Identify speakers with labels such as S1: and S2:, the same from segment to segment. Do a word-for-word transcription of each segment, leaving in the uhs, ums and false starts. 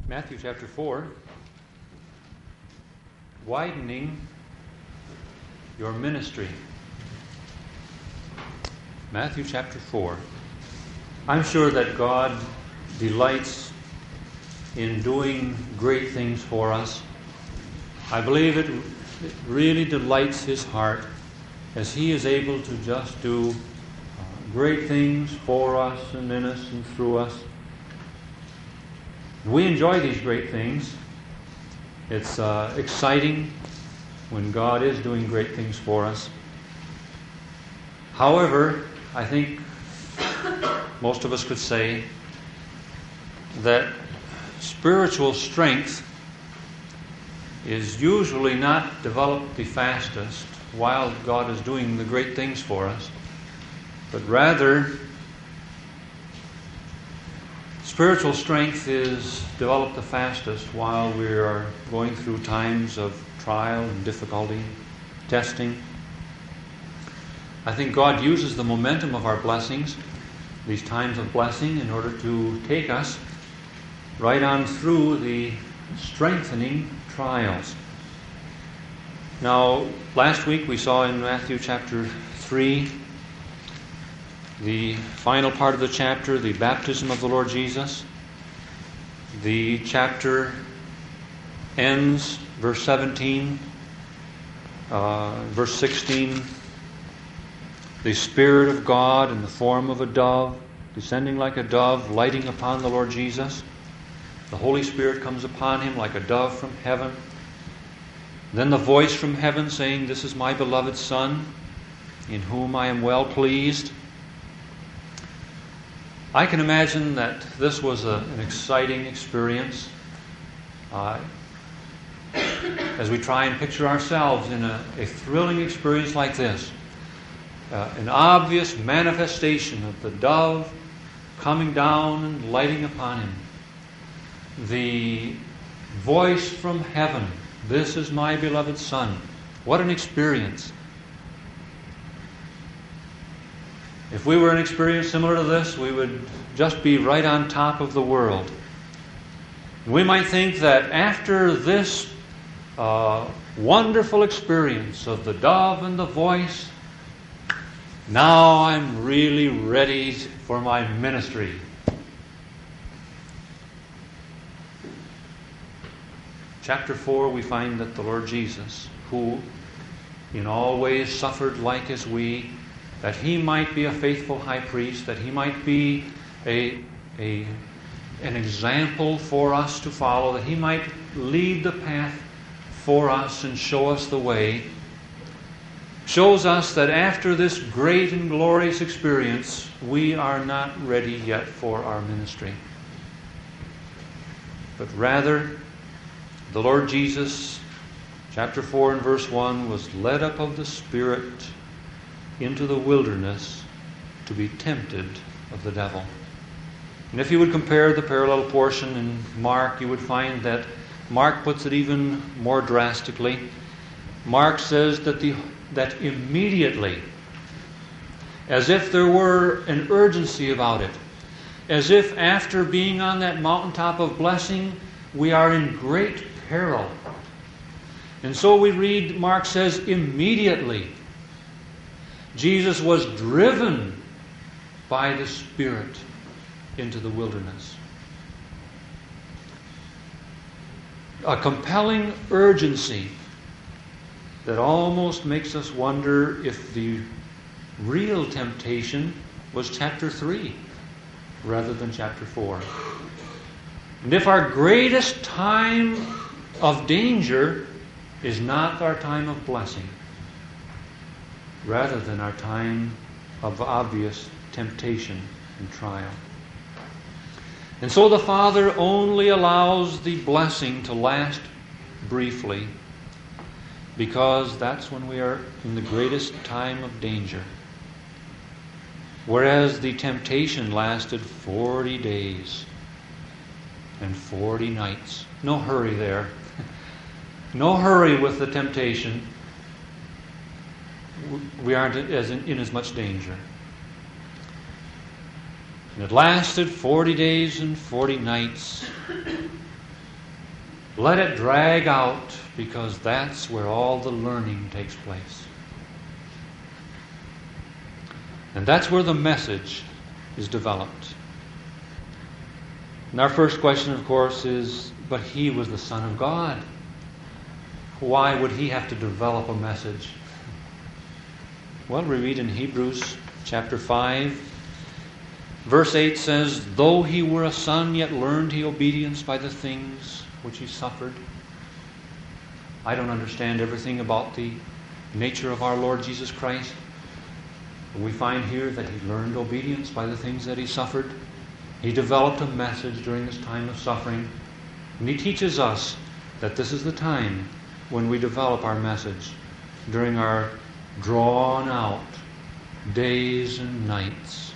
S1: Matthew chapter four, widening your ministry. Matthew chapter four. I'm sure that God delights in doing great things for us. I believe it, it really delights His heart as He is able to just do uh, great things for us and in us and through us. We enjoy these great things. It's uh, exciting when God is doing great things for us. However, I think most of us could say that spiritual strength is usually not developed the fastest while God is doing the great things for us, but rather spiritual strength is developed the fastest while we are going through times of trial and difficulty, testing. I think God uses the momentum of our blessings, these times of blessing, in order to take us right on through the strengthening trials. Now, last week we saw in Matthew chapter three, the final part of the chapter, the baptism of the Lord Jesus. The chapter ends, verse seventeen, uh, verse sixteen, the Spirit of God in the form of a dove, descending like a dove, lighting upon the Lord Jesus. The Holy Spirit comes upon Him like a dove from heaven. Then the voice from heaven saying, "This is my beloved Son, in whom I am well pleased." I can imagine that this was a, an exciting experience. Uh, as we try and picture ourselves in a, a thrilling experience like this, uh, an obvious manifestation of the dove coming down and lighting upon Him. The voice from heaven, "This is my beloved Son." What an experience. If we were in an experience similar to this, we would just be right on top of the world. We might think that after this uh, wonderful experience of the dove and the voice, now I'm really ready for my ministry. Chapter four, we find that the Lord Jesus, who in all ways suffered like as we, that He might be a faithful high priest, that He might be a, a, an example for us to follow, that He might lead the path for us and show us the way, shows us that after this great and glorious experience, we are not ready yet for our ministry. But rather, the Lord Jesus, chapter four and verse one, was led up of the Spirit into the wilderness to be tempted of the devil. And if you would compare the parallel portion in Mark, you would find that Mark puts it even more drastically. Mark says that the that immediately, as if there were an urgency about it, as if after being on that mountaintop of blessing, we are in great peril. And so we read, Mark says, immediately Jesus was driven by the Spirit into the wilderness. A compelling urgency that almost makes us wonder if the real temptation was chapter three rather than chapter four. And if our greatest time of danger is not our time of blessing, rather than our time of obvious temptation and trial. And so the Father only allows the blessing to last briefly, because that's when we are in the greatest time of danger. Whereas the temptation lasted forty days and forty nights. No hurry there. No hurry with the temptation. We aren't as in, in as much danger. And it lasted forty days and forty nights. Let it drag out, because that's where all the learning takes place. And that's where the message is developed. And our first question, of course, is, but he was the Son of God. Why would he have to develop a message? Well, we read in Hebrews chapter five, verse eight says, though he were a son, yet learned he obedience by the things which he suffered. I don't understand everything about the nature of our Lord Jesus Christ. But we find here that he learned obedience by the things that he suffered. He developed a message during this time of suffering. And he teaches us that this is the time when we develop our message, during our drawn out days and nights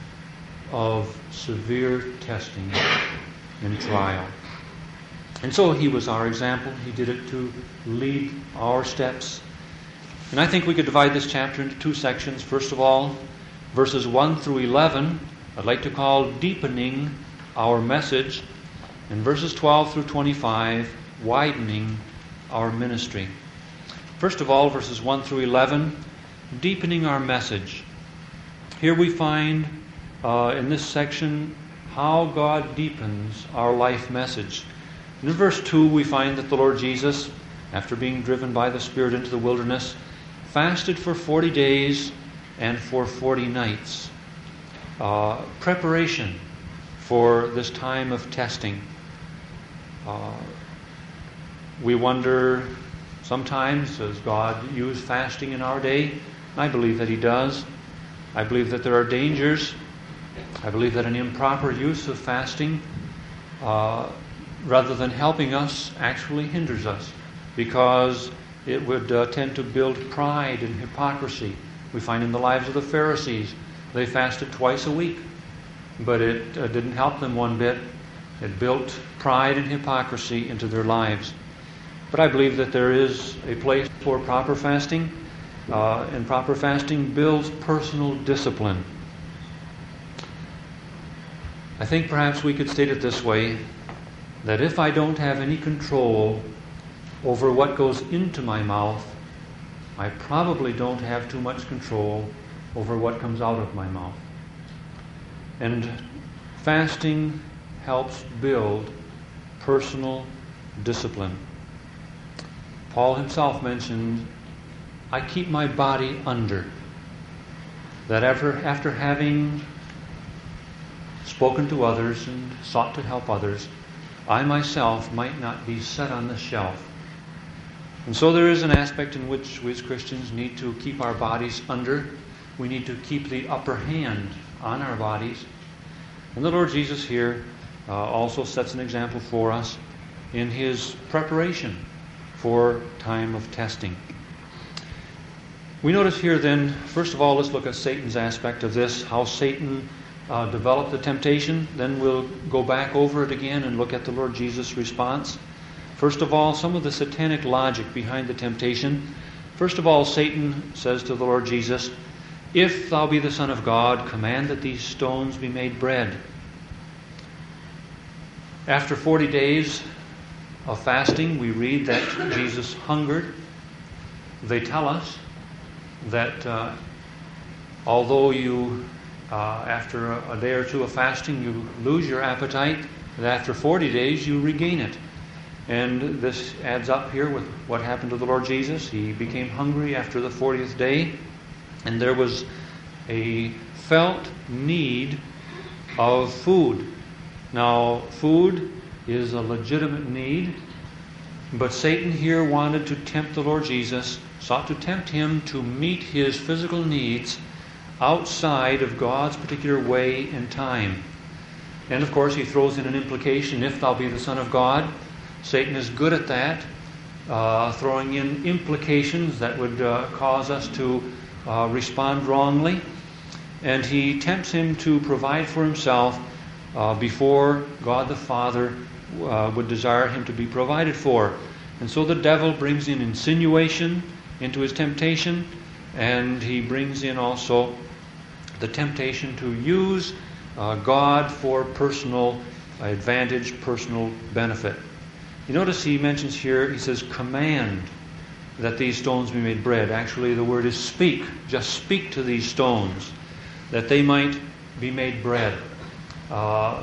S1: of severe testing and trial. And so he was our example. He did it to lead our steps. And I think we could divide this chapter into two sections. First of all, verses one through eleven, I'd like to call deepening our message, and verses twelve through twenty-five, widening our ministry. First of all, verses one through eleven, deepening our message. Here we find uh, in this section how God deepens our life message. And in verse two, we find that the Lord Jesus, after being driven by the Spirit into the wilderness, fasted for forty days and for forty nights. Uh, preparation for this time of testing. Uh, we wonder sometimes, does God use fasting in our day? I believe that he does. I believe that there are dangers. I believe that an improper use of fasting, uh, rather than helping us, actually hinders us, because it would uh, tend to build pride and hypocrisy. We find in the lives of the Pharisees, they fasted twice a week, but it uh, didn't help them one bit. It built pride and hypocrisy into their lives. But I believe that there is a place for proper fasting, uh, and proper fasting builds personal discipline. I think perhaps we could state it this way, that if I don't have any control over what goes into my mouth, I probably don't have too much control over what comes out of my mouth. And fasting helps build personal discipline. Paul himself mentioned, I keep my body under. That after, after having spoken to others and sought to help others, I myself might not be set on the shelf. And so there is an aspect in which we as Christians need to keep our bodies under. We need to keep the upper hand on our bodies. And the Lord Jesus here uh, also sets an example for us in his preparation for time of testing. We notice here then, first of all, let's look at Satan's aspect of this, how Satan uh, developed the temptation. Then we'll go back over it again and look at the Lord Jesus' response. First of all, some of the satanic logic behind the temptation. First of all, Satan says to the Lord Jesus, if thou be the Son of God, command that these stones be made bread. After forty days of fasting, we read that Jesus hungered. They tell us that uh, although you, uh, after a, a day or two of fasting, you lose your appetite, that after forty days you regain it. And this adds up here with what happened to the Lord Jesus. He became hungry after the fortieth day, and there was a felt need of food. Now, food is a legitimate need, but Satan here wanted to tempt the Lord Jesus, sought to tempt him to meet his physical needs outside of God's particular way and time. And of course, he throws in an implication, if thou be the Son of God. Satan is good at that, uh, throwing in implications that would uh, cause us to uh, respond wrongly. And he tempts him to provide for himself uh, before God the Father uh, would desire him to be provided for. And so the devil brings in insinuation into his temptation, and he brings in also the temptation to use uh, God for personal advantage, personal benefit. You notice he mentions here, he says, command that these stones be made bread. Actually, the word is speak. Just speak to these stones, that they might be made bread. Uh,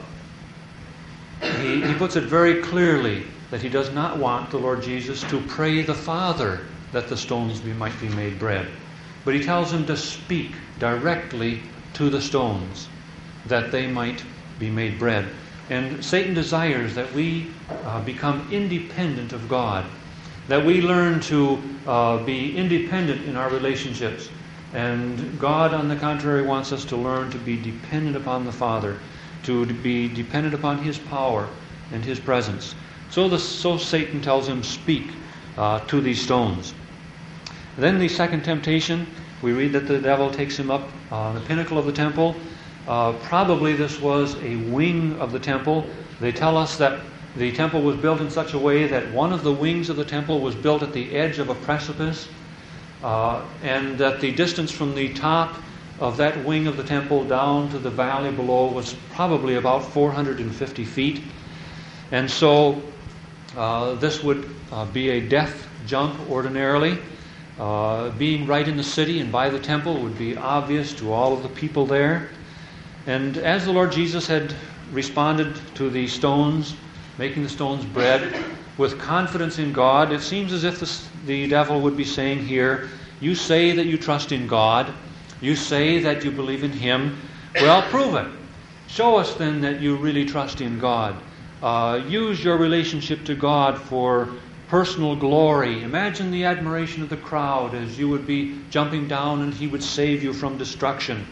S1: he, he puts it very clearly that he does not want the Lord Jesus to pray the Father that the stones be, might be made bread. But he tells him to speak directly to the stones, that they might be made bread. And Satan desires that we uh, become independent of God, that we learn to uh, be independent in our relationships. And God, on the contrary, wants us to learn to be dependent upon the Father, to be dependent upon His power and His presence. So, the, so Satan tells him, speak uh, to these stones. Then the second temptation, we read that the devil takes him up on the pinnacle of the temple. Uh, probably this was a wing of the temple. They tell us that the temple was built in such a way that one of the wings of the temple was built at the edge of a precipice, uh, and that the distance from the top of that wing of the temple down to the valley below was probably about four hundred fifty feet. And so uh, this would uh, be a death jump ordinarily. Uh, being right in the city and by the temple would be obvious to all of the people there. And as the Lord Jesus had responded to the stones, making the stones bread, with confidence in God, it seems as if the, the devil would be saying here, you say that you trust in God, you say that you believe in Him, well, prove it. Show us then that you really trust in God. Uh, use your relationship to God for personal glory. Imagine the admiration of the crowd as you would be jumping down and He would save you from destruction.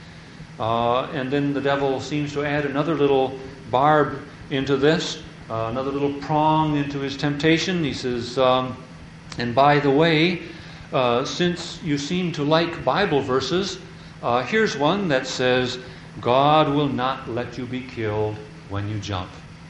S1: Uh, and then the devil seems to add another little barb into this, uh, another little prong into his temptation. He says, um, and by the way, uh, since you seem to like Bible verses, uh, here's one that says, God will not let you be killed when you jump.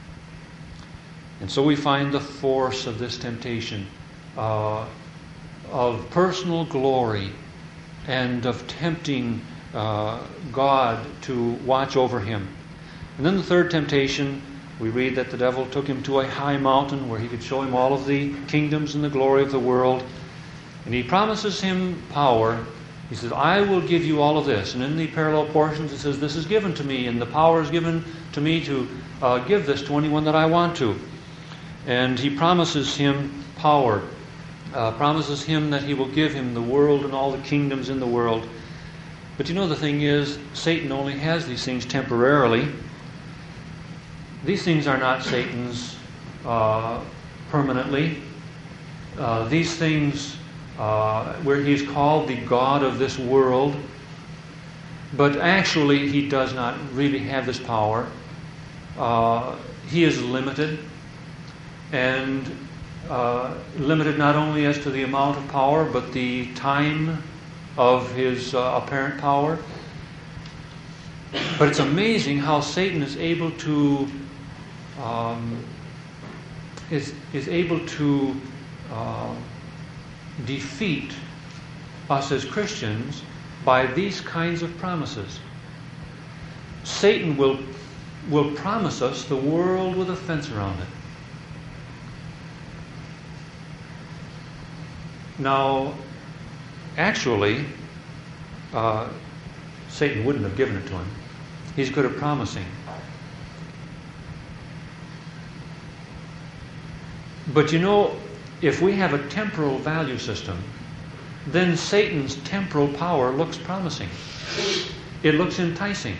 S1: And so we find the force of this temptation uh, of personal glory and of tempting uh, God to watch over him. And then the third temptation, we read that the devil took him to a high mountain where he could show him all of the kingdoms and the glory of the world. And he promises him power. He says, I will give you all of this. And in the parallel portions it says, this is given to me, and the power is given to me to uh, give this to anyone that I want to. And he promises him power, uh, promises him that he will give him the world and all the kingdoms in the world. But you know, the thing is, Satan only has these things temporarily. These things are not Satan's uh, permanently. Uh, these things, uh, where he's called the God of this world, but actually he does not really have this power. Uh, he is limited. And uh, limited not only as to the amount of power, but the time of his uh, apparent power. But it's amazing how Satan is able to um, is is able to uh, defeat us as Christians by these kinds of promises. Satan will will promise us the world with a fence around it. Now, actually, uh, Satan wouldn't have given it to him. He's good at promising. But you know, if we have a temporal value system, then Satan's temporal power looks promising. It looks enticing.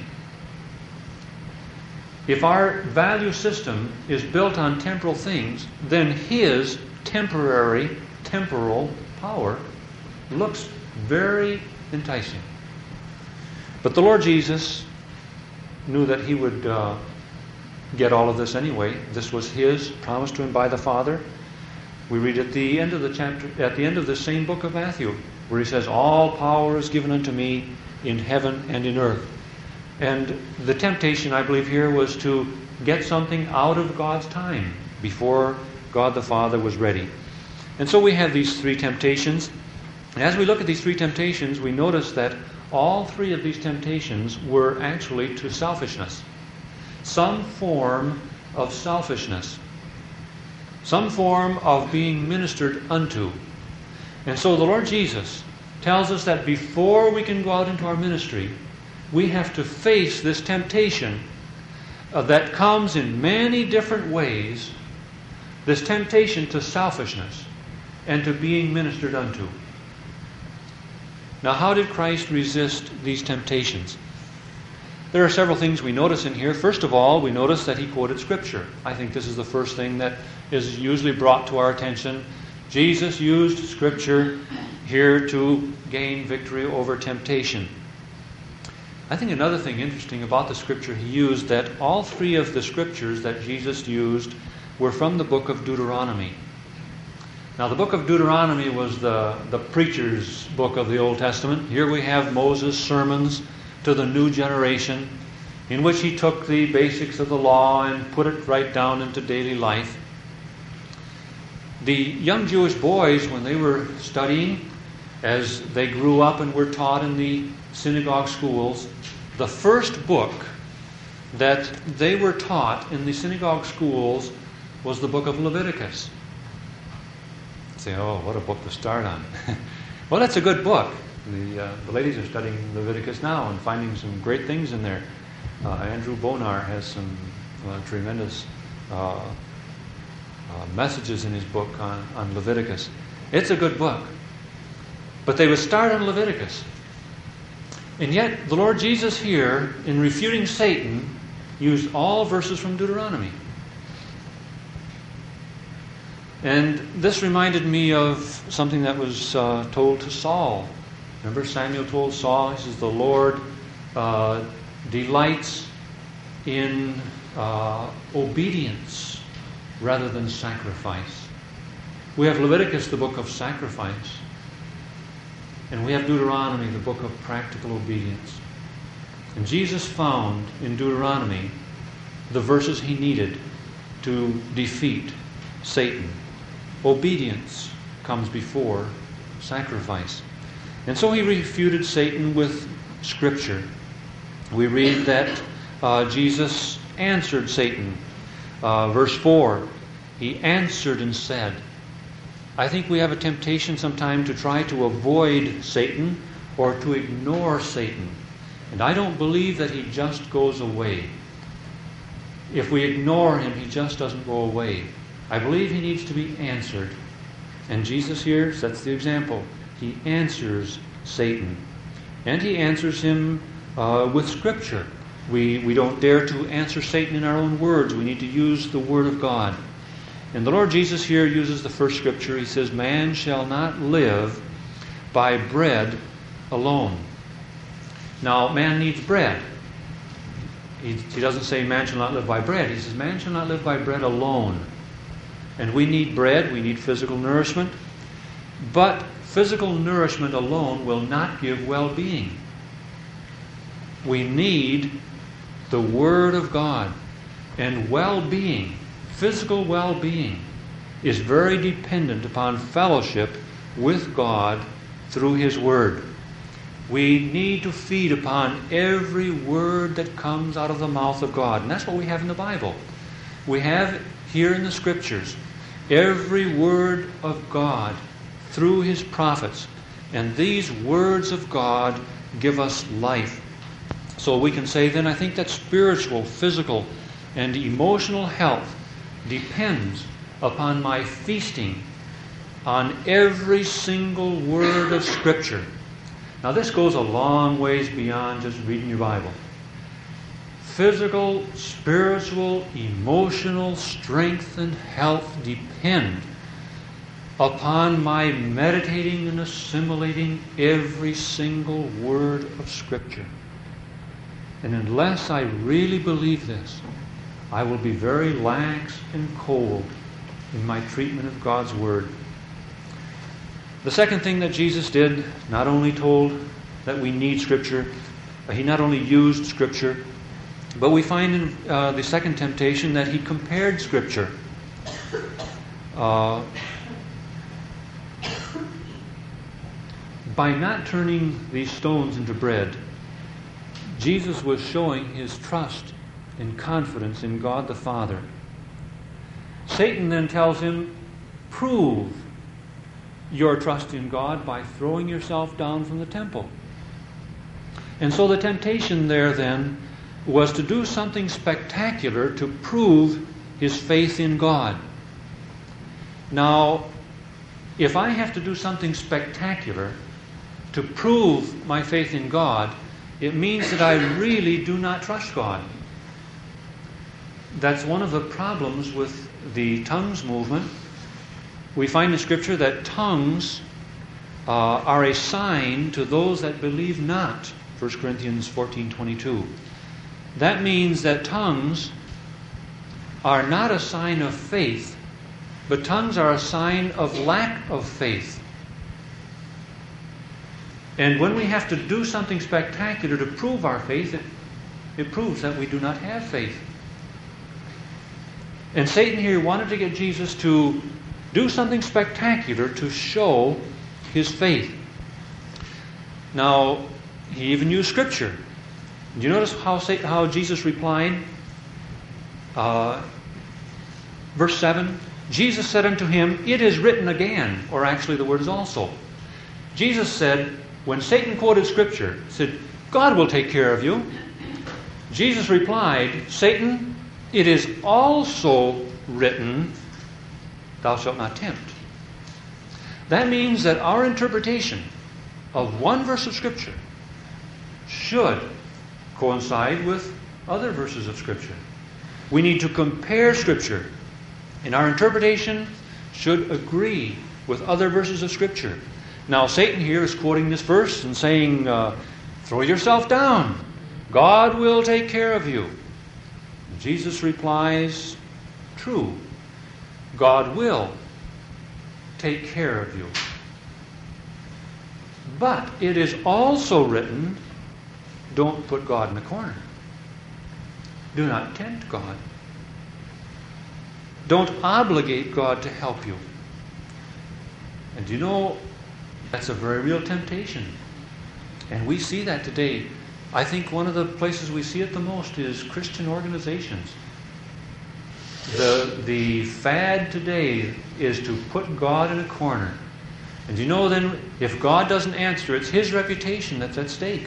S1: If our value system is built on temporal things, then his temporary, temporal power looks very enticing. But the Lord Jesus knew that he would uh, get all of this anyway. This was his, promised to him by the Father. We read at the end of the chapter, at the end of the same book of Matthew, where he says, all power is given unto me in heaven and in earth. And the temptation, I believe, here was to get something out of God's time before God the Father was ready. And so we have these three temptations. And as we look at these three temptations, we notice that all three of these temptations were actually to selfishness. Some form of selfishness. some form of being ministered unto. And so the Lord Jesus tells us that before we can go out into our ministry, we have to face this temptation uh, that comes in many different ways, this temptation to selfishness and to being ministered unto. Now, how did Christ resist these temptations? There are several things we notice in here. First of all, we notice that he quoted Scripture. I think this is the first thing that is usually brought to our attention. Jesus used Scripture here to gain victory over temptation. I think another thing interesting about the Scripture he used, that all three of the Scriptures that Jesus used were from the book of Deuteronomy. Now, the book of Deuteronomy was the, the preacher's book of the Old Testament. Here we have Moses' sermons to the new generation, in which he took the basics of the law and put it right down into daily life. The young Jewish boys, when they were studying, as they grew up and were taught in the synagogue schools, the first book that they were taught in the synagogue schools was the book of Leviticus. Say, oh, what a book to start on. Well, that's a good book. The, uh, the ladies are studying Leviticus now and finding some great things in there. Uh, Andrew Bonar has some uh, tremendous uh, uh, messages in his book on, on Leviticus. It's a good book. But they would start on Leviticus. And yet, the Lord Jesus here, in refuting Satan, used all verses from Deuteronomy. And this reminded me of something that was uh, told to Saul. Remember, Samuel told Saul, he says, the Lord uh, delights in uh, obedience rather than sacrifice. We have Leviticus, the book of sacrifice. And we have Deuteronomy, the book of practical obedience. And Jesus found in Deuteronomy the verses he needed to defeat Satan. Obedience comes before sacrifice. And so he refuted Satan with Scripture. We read that uh, Jesus answered Satan. Uh, verse four, he answered and said. I think we have a temptation sometime to try to avoid Satan or to ignore Satan. And I don't believe that he just goes away. If we ignore him, he just doesn't go away. I believe he needs to be answered. And Jesus here sets the example. He answers Satan. And he answers him uh, with Scripture. We, we don't dare to answer Satan in our own words. We need to use the Word of God. And the Lord Jesus here uses the first Scripture. He says, man shall not live by bread alone. Now, man needs bread. He, he doesn't say man shall not live by bread. He says man shall not live by bread alone. And we need bread, we need physical nourishment. But physical nourishment alone will not give well-being. We need the Word of God. And well-being, physical well-being, is very dependent upon fellowship with God through His Word. We need to feed upon every word that comes out of the mouth of God. And that's what we have in the Bible. We have here in the Scriptures every word of God through His prophets. And these words of God give us life. So we can say then, I think that spiritual, physical, and emotional health depends upon my feasting on every single word of Scripture. Now this goes a long ways beyond just reading your Bible. Physical, spiritual, emotional strength and health depend upon my meditating and assimilating every single word of Scripture. And unless I really believe this, I will be very lax and cold in my treatment of God's Word. The second thing that Jesus did, not only told that we need Scripture, He not only used Scripture, but we find in uh, the second temptation that He compared Scripture. Uh, by not turning these stones into bread, Jesus was showing His trust and confidence in God the Father. Satan then tells him, prove your trust in God by throwing yourself down from the temple. And so the temptation there then was to do something spectacular to prove his faith in God. Now, if I have to do something spectacular to prove my faith in God, it means that I really do not trust God. That's one of the problems with the tongues movement. We find in Scripture that tongues uh, are a sign to those that believe not. First Corinthians fourteen twenty-two. That means that tongues are not a sign of faith, but tongues are a sign of lack of faith. And when we have to do something spectacular to prove our faith, it, it proves that we do not have faith. And Satan here wanted to get Jesus to do something spectacular to show his faith. Now, he even used Scripture. Do you notice how, how Jesus replied? Uh, verse seven, Jesus said unto him, it is written again, or actually the word is also. Jesus said, when Satan quoted Scripture, said, God will take care of you. Jesus replied, Satan, it is also written, thou shalt not tempt. That means that our interpretation of one verse of Scripture should coincide with other verses of Scripture. We need to compare Scripture, and our interpretation should agree with other verses of Scripture. Now, Satan here is quoting this verse and saying, uh, throw yourself down. God will take care of you. And Jesus replies, true. God will take care of you. But it is also written, don't put God in a corner. Do not tempt God. Don't obligate God to help you. And you know, that's a very real temptation. And we see that today. I think one of the places we see it the most is Christian organizations. The, the fad today is to put God in a corner. And you know then, if God doesn't answer, it's His reputation that's at stake.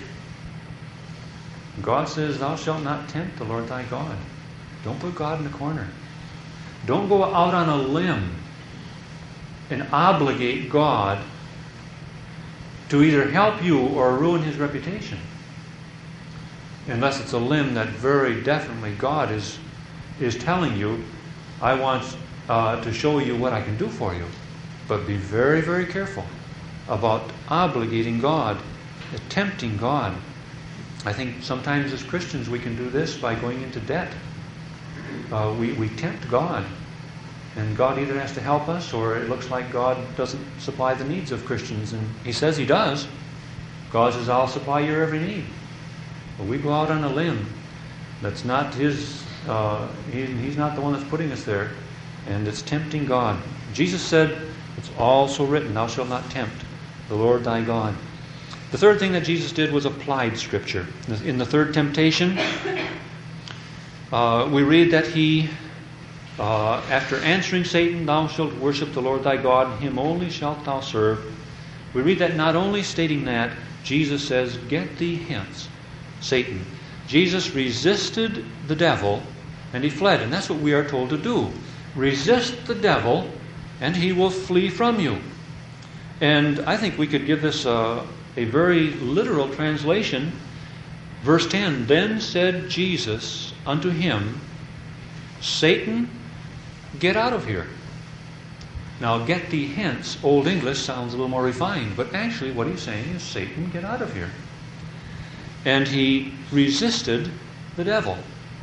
S1: God says, thou shalt not tempt the Lord thy God. Don't put God in a corner. Don't go out on a limb and obligate God to either help you or ruin His reputation. Unless it's a limb that very definitely God is, is telling you, I want uh, to show you what I can do for you. But be very, very careful about obligating God, tempting God. I think sometimes as Christians we can do this by going into debt. Uh, we, we tempt God. And God either has to help us, or it looks like God doesn't supply the needs of Christians. And He says He does. God says, I'll supply your every need. But we go out on a limb. That's not His, uh, he, He's not the one that's putting us there. And it's tempting God. Jesus said, it's also written, thou shalt not tempt the Lord thy God. The third thing that Jesus did was applied Scripture. In the third temptation, uh, we read that He, uh, after answering Satan, thou shalt worship the Lord thy God, Him only shalt thou serve. We read that not only stating that, Jesus says, get thee hence, Satan. Jesus resisted the devil, and he fled. And that's what we are told to do. Resist the devil, and he will flee from you. And I think we could give this a, a very literal translation. Verse ten, then said Jesus unto him, Satan, get out of here. Now, get thee hence, Old English sounds a little more refined, but actually what he's saying is, Satan, get out of here. And he resisted the devil.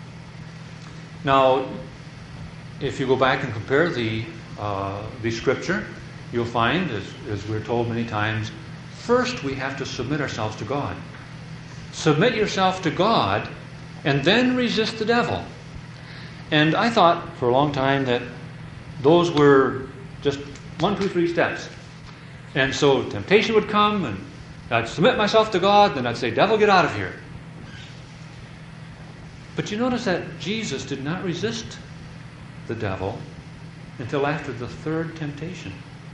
S1: Now, if you go back and compare the uh, the Scripture, you'll find, as, as we're told many times, first we have to submit ourselves to God. Submit yourself to God, and then resist the devil. And I thought for a long time that those were just one, two, three steps. And so temptation would come, and I'd submit myself to God, then I'd say, devil, get out of here. But you notice that Jesus did not resist the devil. until after the third temptation.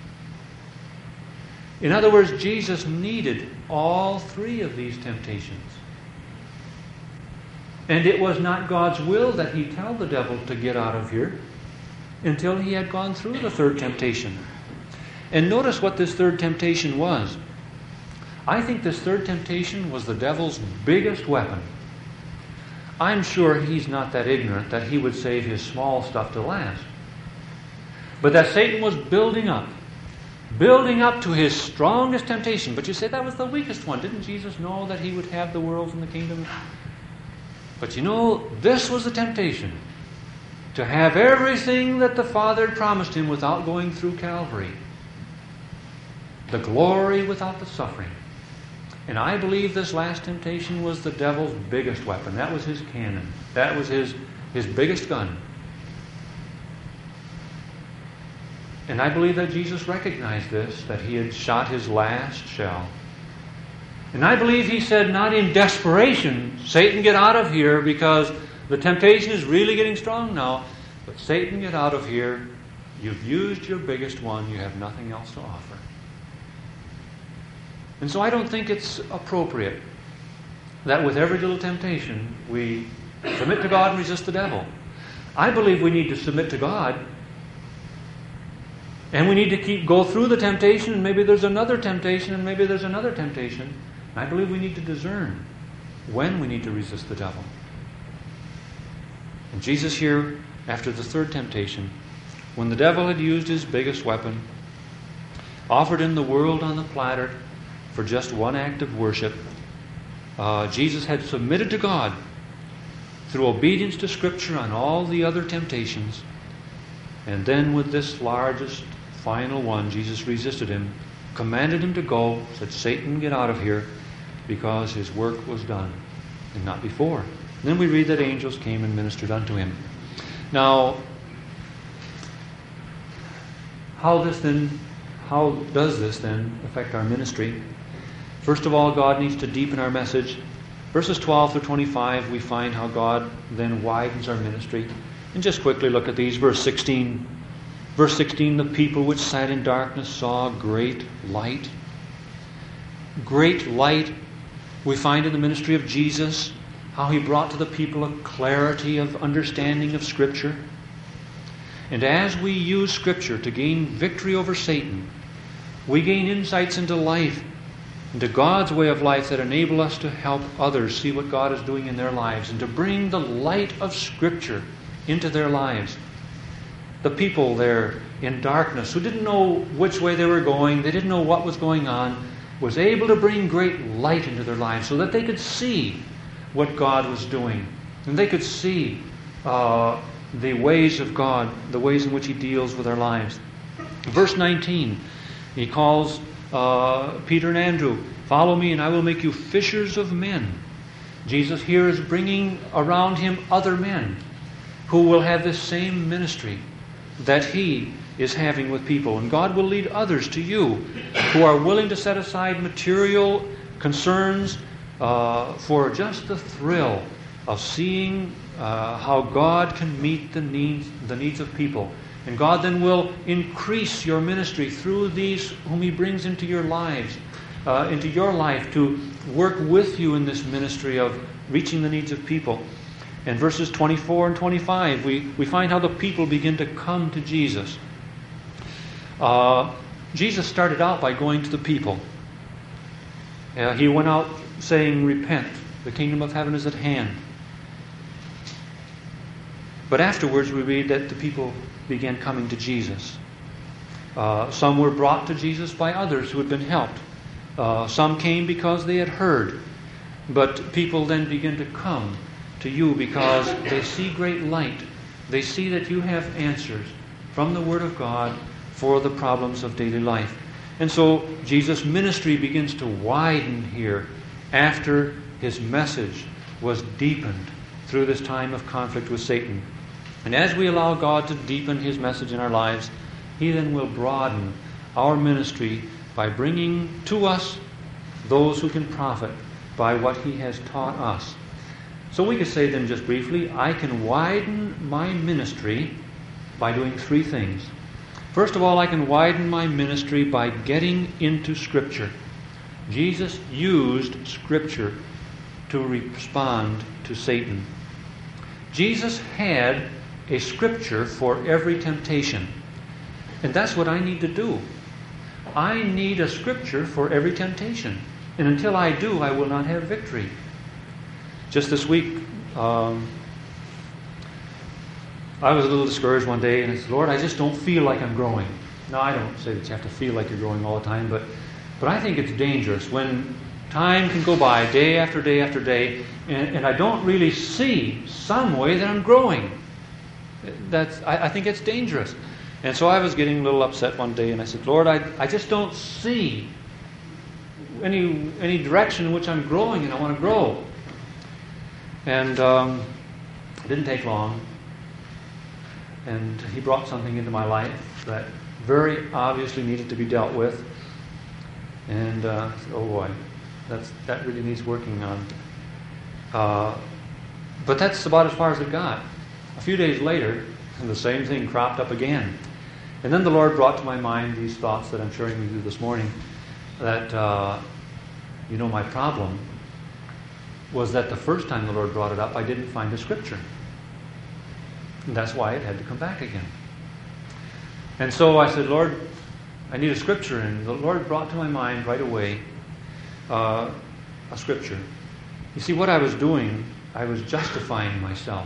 S1: In other words, Jesus needed all three of these temptations. And it was not God's will that he tell the devil to get out of here until he had gone through the third temptation. And notice what this third temptation was. I think this third temptation was the devil's biggest weapon. I'm sure he's not that ignorant that he would save his small stuff to last. But that Satan was building up, building up to his strongest temptation. But you say that was the weakest one. Didn't Jesus know that he would have the world and the kingdom? But you know, this was the temptation. To have everything that the Father had promised him without going through Calvary. The glory without the suffering. And I believe this last temptation was the devil's biggest weapon. That was his cannon. That was his, his biggest gun. And I believe that Jesus recognized this, that he had shot his last shell. And I believe he said, not in desperation, Satan, get out of here, because the temptation is really getting strong now. But Satan, get out of here. You've used your biggest one. You have nothing else to offer. And so I don't think it's appropriate that with every little temptation we submit to God and resist the devil. I believe we need to submit to God, and we need to keep go through the temptation, and maybe there's another temptation, and maybe there's another temptation. I believe we need to discern when we need to resist the devil. And Jesus here, after the third temptation, when the devil had used his biggest weapon, offered him the world on the platter for just one act of worship, uh, Jesus had submitted to God through obedience to Scripture on all the other temptations. And then with this largest, final one, Jesus resisted him, commanded him to go, said, Satan, get out of here, because his work was done, and not before. And then we read that angels came and ministered unto him. Now, how this then, how does this then affect our ministry? First of all, God needs to deepen our message. Verses twelve through twenty-five, we find how God then widens our ministry. And just quickly look at these. Verse sixteen. Verse sixteen, the people which sat in darkness saw great light. Great light we find in the ministry of Jesus, how he brought to the people a clarity of understanding of Scripture. And as we use Scripture to gain victory over Satan, we gain insights into life, into God's way of life that enable us to help others see what God is doing in their lives and to bring the light of Scripture into their lives. The people there in darkness who didn't know which way they were going, they didn't know what was going on, was able to bring great light into their lives so that they could see what God was doing. And they could see uh, the ways of God, the ways in which He deals with our lives. Verse nineteen, He calls uh, Peter and Andrew, follow me and I will make you fishers of men. Jesus here is bringing around Him other men who will have this same ministry that He is having with people. And God will lead others to you who are willing to set aside material concerns uh, for just the thrill of seeing uh, how God can meet the needs, the needs of people. And God then will increase your ministry through these whom He brings into your lives, uh, into your life to work with you in this ministry of reaching the needs of people. In verses twenty-four and twenty-five, we, we find how the people begin to come to Jesus. Uh, Jesus started out by going to the people. Uh, he went out saying, repent, the kingdom of heaven is at hand. But afterwards we read that the people began coming to Jesus. Uh, some were brought to Jesus by others who had been helped. Uh, some came because they had heard. But people then begin to come to you because they see great light. They see that you have answers from the Word of God for the problems of daily life. And so Jesus' ministry begins to widen here after His message was deepened through this time of conflict with Satan. And as we allow God to deepen His message in our lives, He then will broaden our ministry by bringing to us those who can profit by what He has taught us. So we could say then just briefly, I can widen my ministry by doing three things. First of all, I can widen my ministry by getting into Scripture. Jesus used Scripture to respond to Satan. Jesus had a Scripture for every temptation. And that's what I need to do. I need a Scripture for every temptation. And until I do, I will not have victory. Just this week, um, I was a little discouraged one day, and I said, Lord, I just don't feel like I'm growing. Now, I don't say that you have to feel like you're growing all the time, but, but I think it's dangerous when time can go by, day after day after day, and, and I don't really see some way that I'm growing. That's, I, I think it's dangerous. And so I was getting a little upset one day, and I said, Lord, I, I just don't see any any direction in which I'm growing, and I want to grow. And um, it didn't take long. And he brought something into my life that very obviously needed to be dealt with. And uh, I said, oh boy, that's, that really needs working on. Uh, but that's about as far as it got. A few days later, and the same thing cropped up again. And then the Lord brought to my mind these thoughts that I'm sharing with you this morning, that, uh, you know, my problem was that the first time the Lord brought it up, I didn't find a Scripture. And that's why it had to come back again. And so I said, Lord, I need a Scripture. And the Lord brought to my mind right away uh, a Scripture. You see, what I was doing, I was justifying myself.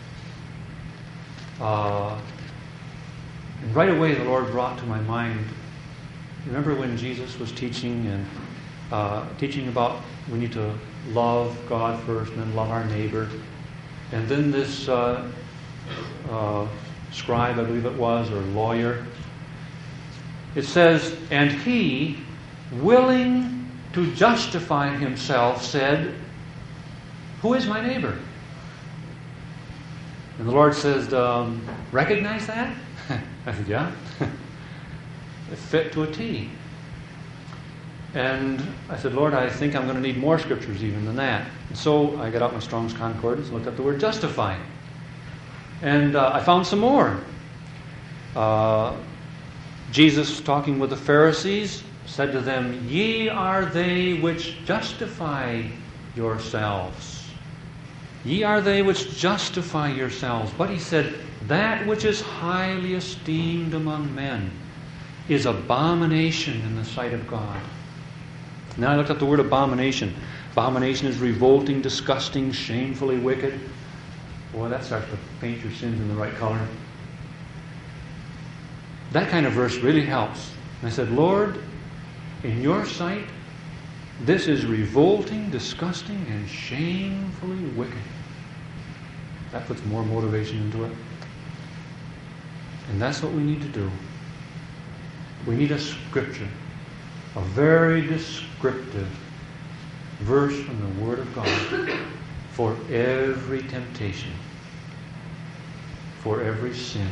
S1: Uh, and right away the Lord brought to my mind, remember when Jesus was teaching and uh, teaching about we need to love God first and then love our neighbor. And then this uh, uh, scribe, I believe it was, or lawyer, it says, and he, willing to justify himself, said, who is my neighbor? And the Lord says, um, recognize that? I said, yeah. It fit to a T. And I said, Lord, I think I'm going to need more scriptures even than that. And so I got out my Strong's Concordance and looked up the word justify. And uh, I found some more. Uh, Jesus, talking with the Pharisees, said to them, ye are they which justify yourselves. Ye are they which justify yourselves. But he said, that which is highly esteemed among men is abomination in the sight of God. Now I looked up the word abomination. Abomination is revolting, disgusting, shamefully wicked. Boy, that starts to paint your sins in the right color. That kind of verse really helps. And I said, Lord, in your sight, this is revolting, disgusting, and shamefully wicked. That puts more motivation into it. And that's what we need to do. We need a scripture, a very descriptive verse from the Word of God for every temptation, for every sin.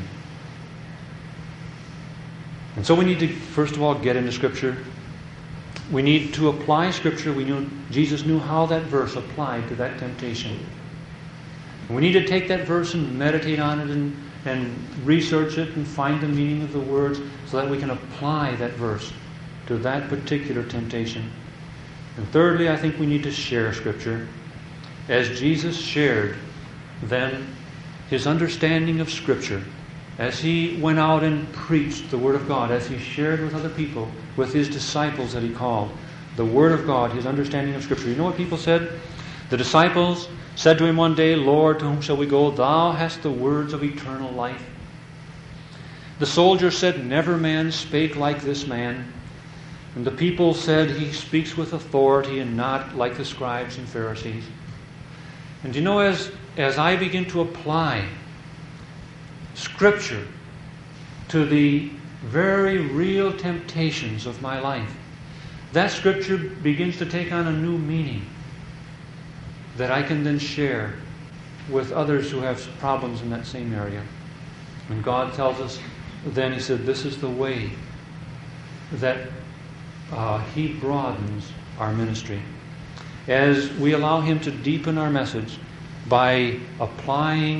S1: And so we need to, first of all, get into Scripture. We need to apply Scripture. We knew Jesus knew how that verse applied to that temptation. And we need to take that verse and meditate on it and, and research it and find the meaning of the words so that we can apply that verse to that particular temptation. And thirdly, I think we need to share Scripture. As Jesus shared then his understanding of Scripture, as he went out and preached the Word of God, as he shared with other people, with his disciples that he called, the Word of God, his understanding of Scripture. You know what people said? The disciples said to him one day, Lord, to whom shall we go? Thou hast the words of eternal life. The soldier said, never man spake like this man. And the people said, he speaks with authority and not like the scribes and Pharisees. And you know, as, as I begin to apply Scripture to the very real temptations of my life, that Scripture begins to take on a new meaning that I can then share with others who have problems in that same area. And God tells us, then he said, this is the way that uh, he broadens our ministry. As we allow him to deepen our message by applying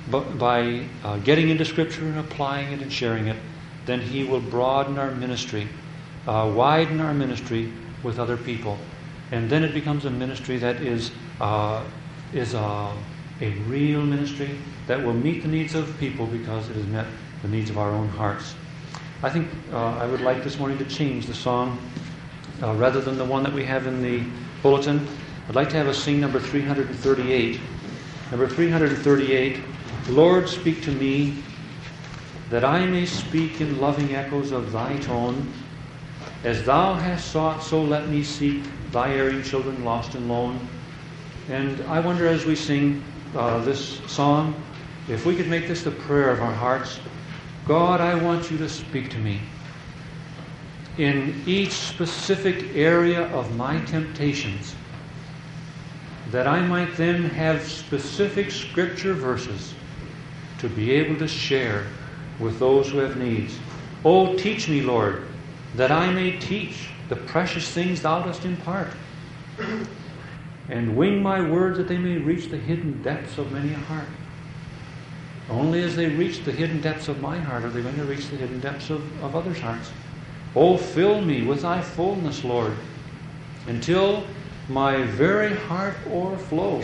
S1: by uh, getting into Scripture and applying it and sharing it, then He will broaden our ministry, uh, widen our ministry with other people. And then it becomes a ministry that is uh, is a, a real ministry that will meet the needs of people because it has met the needs of our own hearts. I think uh, I would like this morning to change the song. Uh, rather than the one that we have in the bulletin, I'd like to have us sing number three thirty-eight. Number three thirty-eight, Lord, speak to me, that I may speak in loving echoes of Thy tone. As Thou hast sought, so let me seek Thy erring children lost and lone. And I wonder as we sing uh, this song, if we could make this the prayer of our hearts. God, I want You to speak to me in each specific area of my temptations, that I might then have specific Scripture verses to be able to share with those who have needs. Oh, teach me, Lord, that I may teach the precious things Thou dost impart, and wing my words that they may reach the hidden depths of many a heart. Only as they reach the hidden depths of my heart are they going to reach the hidden depths of, of others' hearts. Oh, fill me with Thy fullness, Lord, until my very heart o'erflow.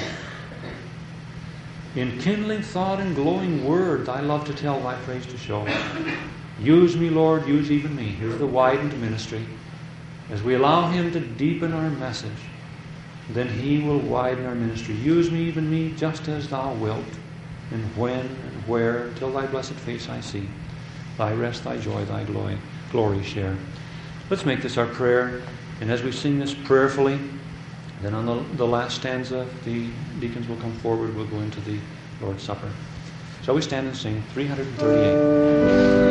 S1: In kindling thought and glowing word, Thy love to tell, Thy praise to show. Use me, Lord, use even me. Here's the widened ministry. As we allow Him to deepen our message, then He will widen our ministry. Use me, even me, just as Thou wilt, and when and where, till Thy blessed face I see. Thy rest, Thy joy, Thy glory, glory share. Let's make this our prayer, and as we sing this prayerfully, then on the, the last stanza, the deacons will come forward. We'll go into the Lord's Supper. Shall we stand and sing three thirty-eight?